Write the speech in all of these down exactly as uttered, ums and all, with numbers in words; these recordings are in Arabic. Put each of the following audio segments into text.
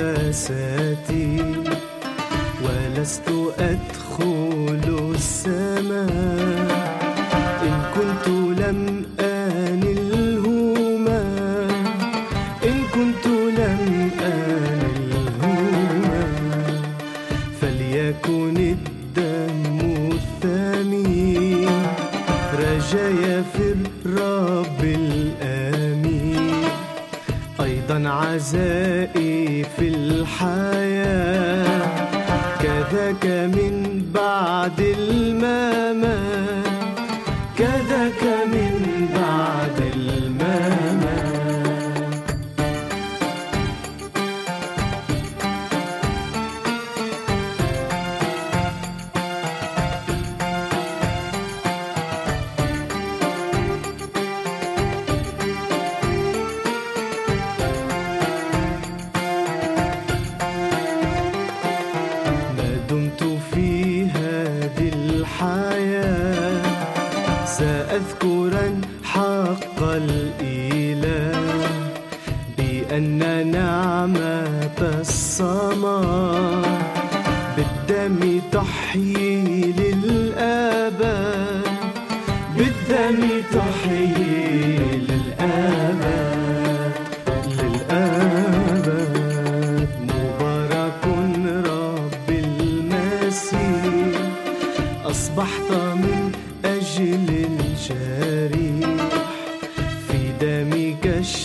شهواتي، ولست أدخل السماء إن كنت لم آنلهما، إن كنت لم آنلهما. فليكن الدم الثمين رجاي في الرب الآمين، أيضا عزائي في الحياة، كذاك من بعد الممات، كذاك من بعد الممات. سأذكرا حق الإله بأن نعمة السماء بالدم تحيي للأبد، بالدم تحيي للأبد للأبد. مبارك رب المسيح، أصبحت من أجل الجريح في دمك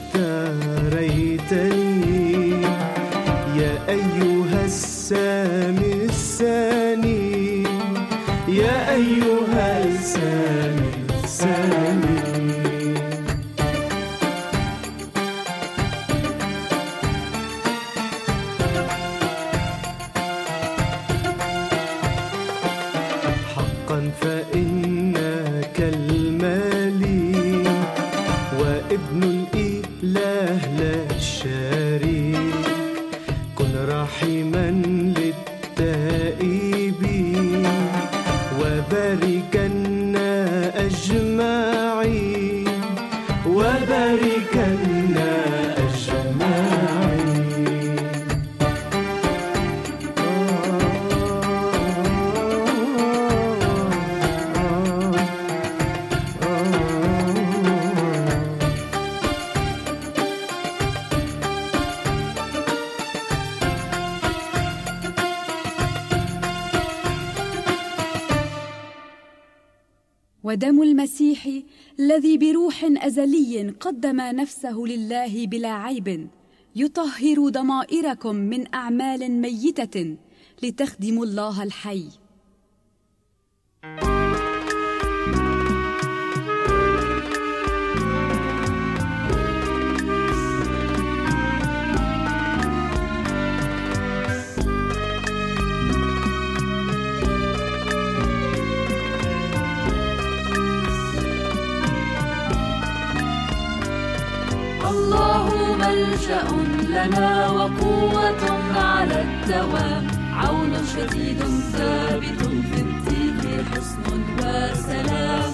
اشتريتني، يا أيها السامي الثاني، يا أيها السامي الثاني. حقا فإنك المليك وابن الإله لا شريك، كن رحيما للتائبين وباركنا أجمعين، وباركنا أجمعين. ودم المسيح الذي بروح أزلي قدم نفسه لله بلا عيب يطهر ضمائركم من أعمال ميتة لتخدموا الله الحي. الله ملجأ لنا وقوة على الدوام، عون شديد ثابت في الضيق، حصن وسلام.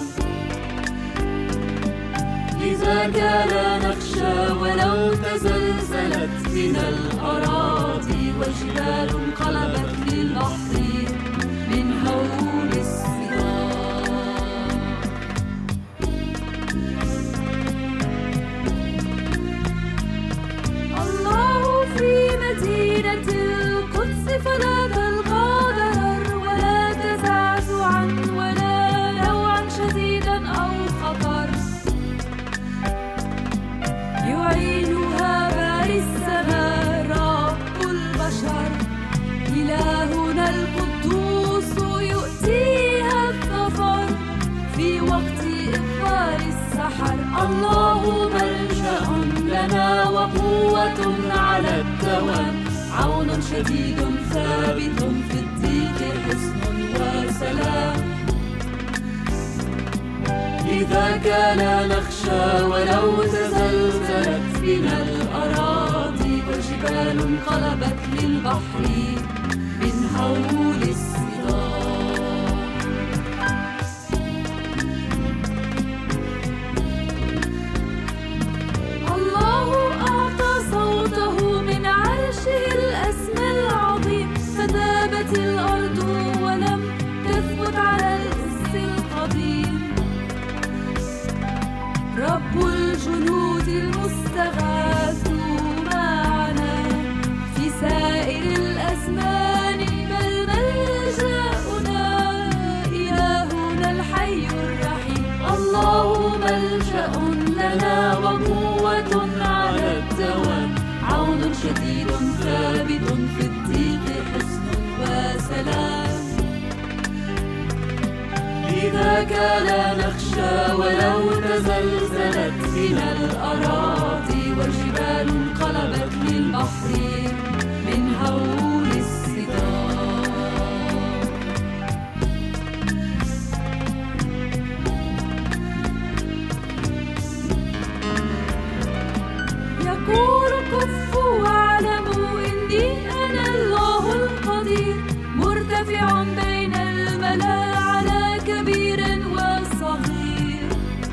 لذاك لا نخشى ولو تزلزلت بنا الأراضي، وجبال انقلبت للبحر من هول الصدام. الله في مدينة القدس فلا تلقى ضرر ولا تزعزعا ولا نوعا شديدا أو خطر، يعينها باري السماء رب البشر، إلهنا القدوس يؤتيها الظفر في وقت إقبال السحر. الله ملجأ لنا وقوة على الدوام، عون شديد ثابت في الضيق، حصن وسلام. لذاك لا نخشى ولو تزلزلت بنا الأراضي، وجبال انقلبت للبحر من هول الصدام. الله أعطى صوته من عرشه لذاك لا نخشى ولو تزلزلت بنا الأراضي والجبال انقلبت للبحر من هول الصدام. يقول كفوا واعلموا إني أنا الله القدير مرتفع بين الملا على كبير وصغير.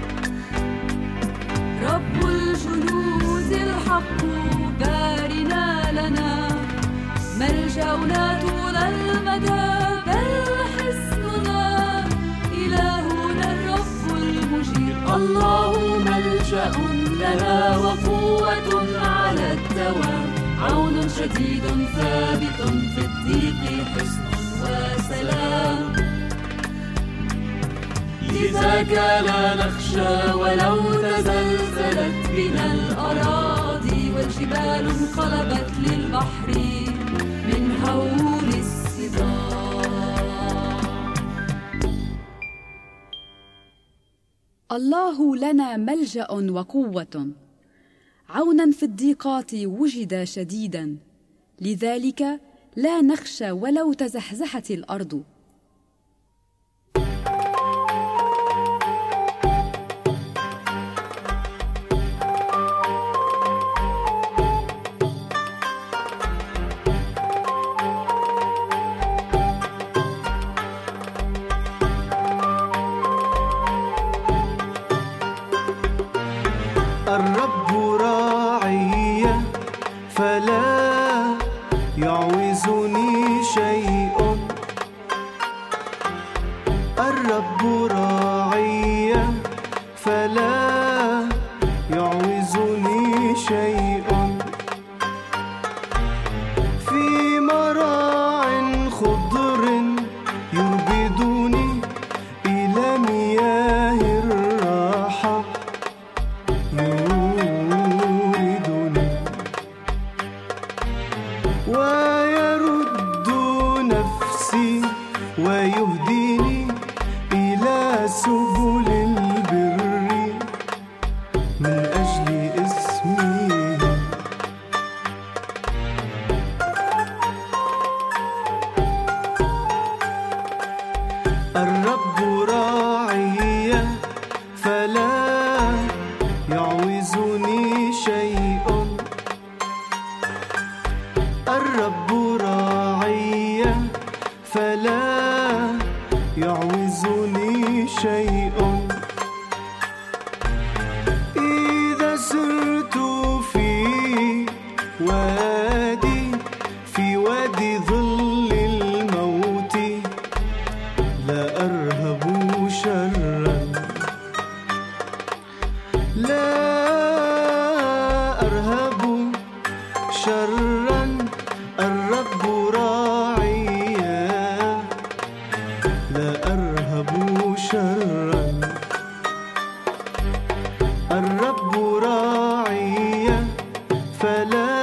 رب الجنود الحق بارنا لنا ملجأنا طول المدى بل حصننا إلهنا الرب المجير. الله ملجأ لنا وقوة على الدوام عون شديد ثابت في الضيق حصن وسلام. لذاك لا نخشى ولو تزلزلت بنا الأراضي والجبال انقلبت للبحر من هول الصدام. الله لنا ملجأ وقوة، عونا في الضيقات وجد شديدا، لذلك لا نخشى ولو تزحزحت الأرض. الرب راعي فلا يعوزني شيء. الرب راعي فلا يعوزني شيء. في مراع خضر يربدني إلى مياه الراحة يوردني ويرد نفسي ويهديني إلى سبل البر من أجل اسمه. الرب راعي فلا يعوزني شيء. الرب راعي فلا يعوزني شيء. إذا سرت في وادي في وادي ظل الموت لا أرهب شرا. لا أرهب شرا الرب راعي. لا أرهب شرا الرب راعي فلا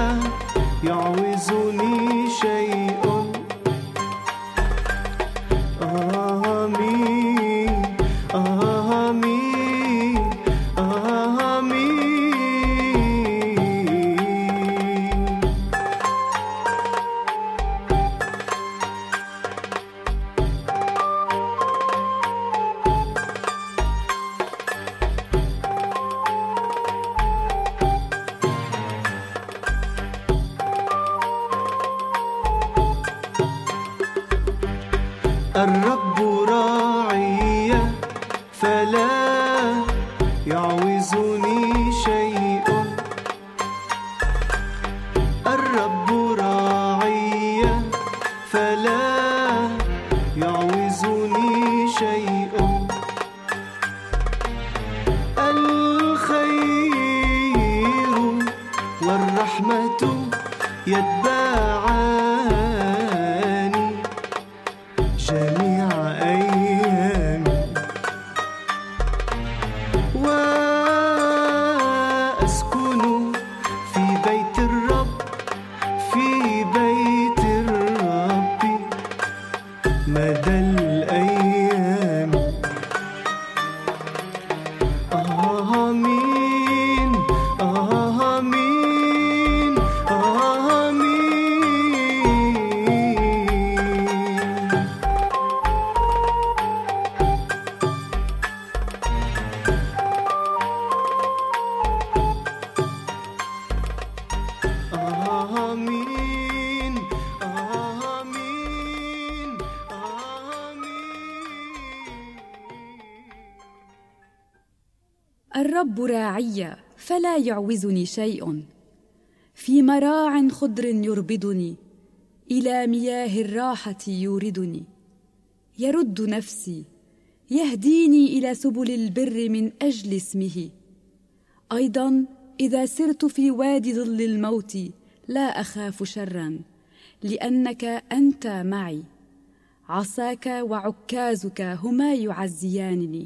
يعوزني شيء. آمين آمين آمين. الرب راعي فلا يعوزني شيء. الرب راعي فلا يعوزني شيء. الخير والرحمة يتبعاني جميع أيامي وأسكن في بيت الرب في بيت الرب مدى الأيام. الرب راعي فلا يعوزني شيء، في مراع خضر يربضني، إلى مياه الراحة يوردني. يرد نفسي، يهديني إلى سبل البر من أجل اسمه. أيضا إذا سرت في وادي ظل الموت لا أخاف شرا، لأنك أنت معي، عصاك وعكازك هما يعزيانني.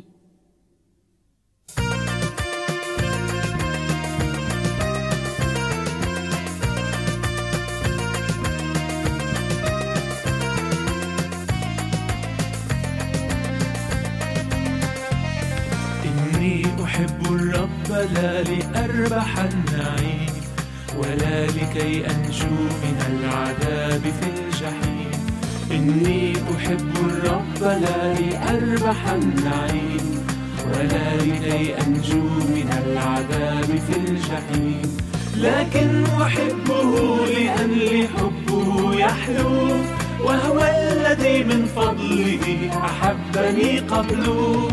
أحب الرب لا لأربح النعيم، ولا لكي أنجو من العذاب في الجحيم. إني أحب الرب لا لأربح النعيم، ولا لكي أنجو من العذاب في الجحيم. لكن أحبه لأن حبه يحلو، وهو الذي من فضله أحبني قبله.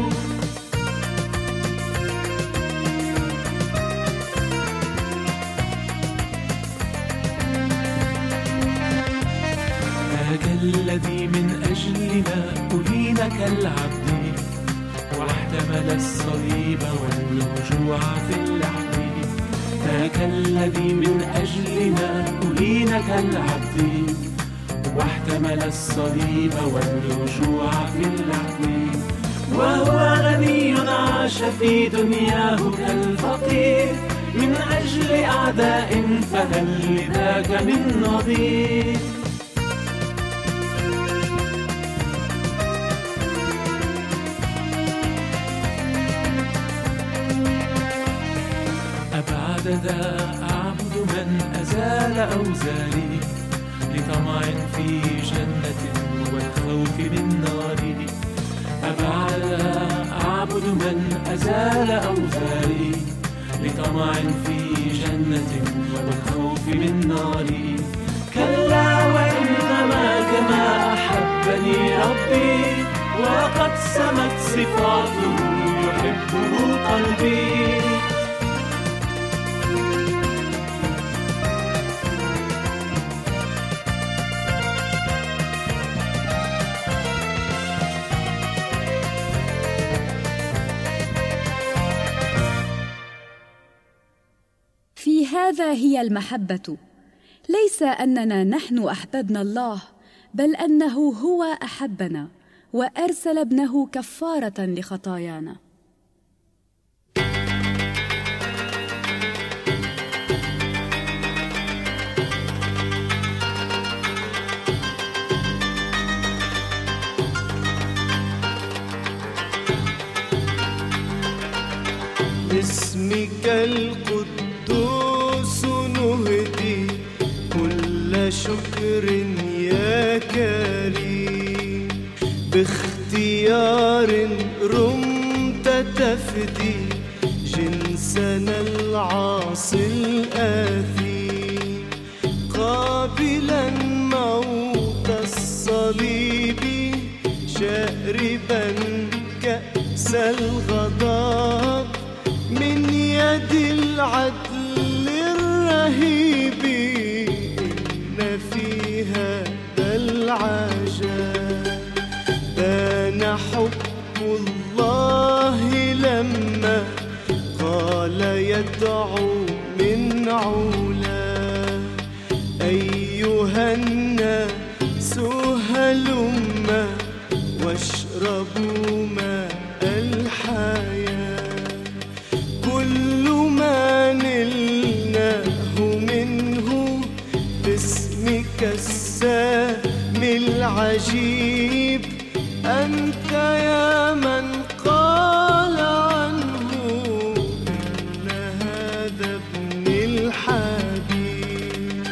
الذي من أجلنا أهين كالعبد، واحتمل الصليب والوجوع في اللحد. ذاك الذي من أجلنا أهين كالعبد، واحتمل الصليب والوجوع في اللحد. وهو غني عاش في دنياه كالفقير، من أجل أعداء فهل لذاك من نظير. ذا أعبد من أزال أوزاري، لطمع في جنة والخوف من نار. أبعد أعبد من أزال أوزاري، لطمع في جنة والخوف من نار. كلا وإنما كما أحبني ربي، وقد سمت صفاته يحبه قلبي. في هذا هي المحبة، ليس أننا نحن أحببنا الله، بل أنه هو أحبنا وأرسل ابنه كفارة لخطايانا. اسمك القدوس نهدي كل شكر يا كريم، باختيار رمت تفدي جنسنا العاصي الآثيم، قابلا موت الصليب شاربا كأس الغضب من يد العدل الرهيب. إن في هذا العجب بان حب الله لما قال يدعو من علا، أيها الناس هلما واشربوا ماء الحياة. كل ما نلناه منه باسمك السامي العجيب، أنت يا من قال عنه إن هذا ابن الحبيب.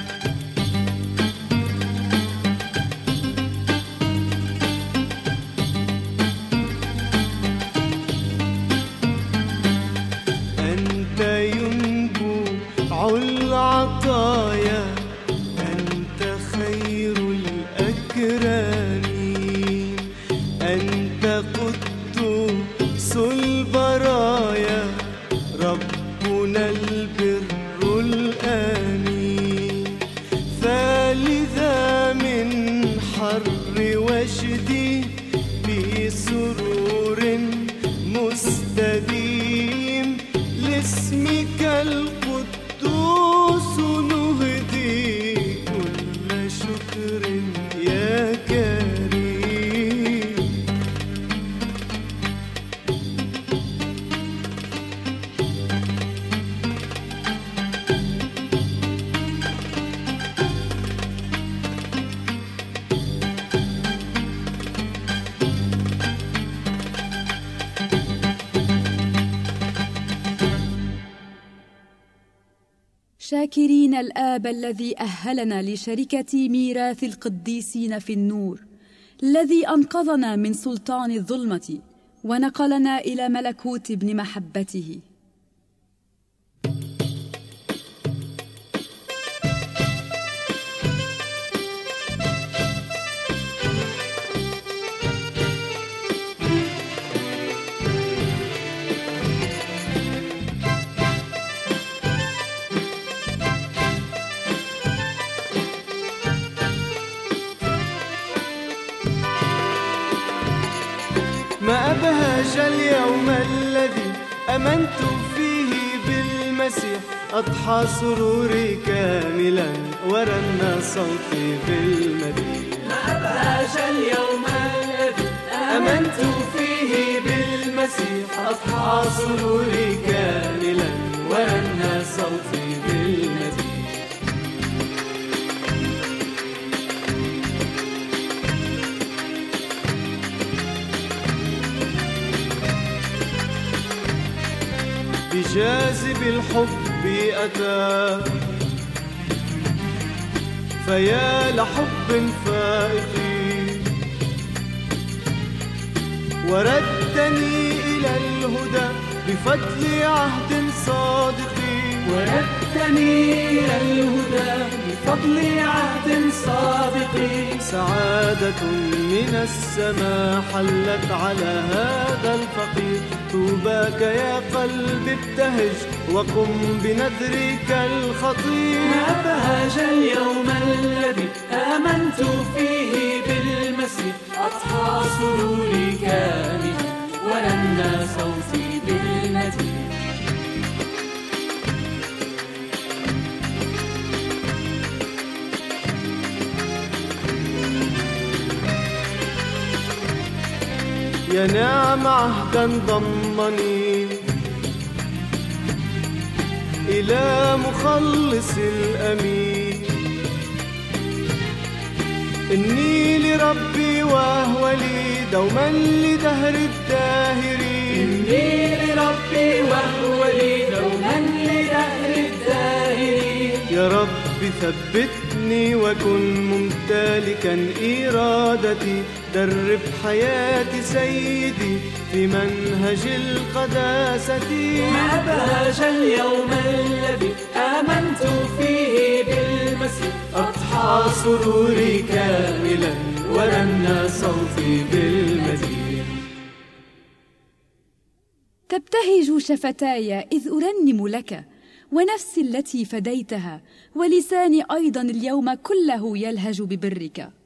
أنت ينبوع العطايا، أنت خير الأكرمين، أنت قدوس البرايا، مجدي بسرور مستديم لاسمك القدوس نهدي كل شكر يا كريم. شاكرين الآب الذي أهلنا لشركة ميراث القديسين في النور، الذي أنقذنا من سلطان الظلمة ونقلنا إلى ملكوت ابن محبته. ما أبهج اليوم الذي آمنت فيه بالمسيح، أضحى سروري كاملا ورن صوتي بالمديح. ما أبهج اليوم الذي آمنت فيه بالمسيح، أضحى سروري كاملا ورن صوتي بالمديح. بجاذب الحب أتى فيا لحب فائق، وردني إلى الهدى بفضل عهد صادق. وردني إلى الهدى بفضل عهد صادق. سعادة من السماء حلت على هذا الفقير، طوباك يا قلب ابتهج وقم بنذرك الخطير. ما أبهج اليوم الذي آمنت فيه بالمسيح، أضحى سروري كاملا ورن صوتي بالمديح. يا نعم عهدا ضمني إلى مخلص الأمين، إني لربي وهو لي دوما لدهر الداهرين. إني لربي وهو لي دوما لدهر الداهرين. يا رب ثبتني وكن ممتلكا إرادتي، درب حياتي سيدي في منهج القداسة. ما أبهج اليوم الذي آمنت فيه بالمسيح، أضحى سروري كاملا ورن صوتي بالمديح. تبتهج شفتاي إذ أرنم لك، ونفسي التي فديتها، ولساني أيضا اليوم كله يلهج ببرك.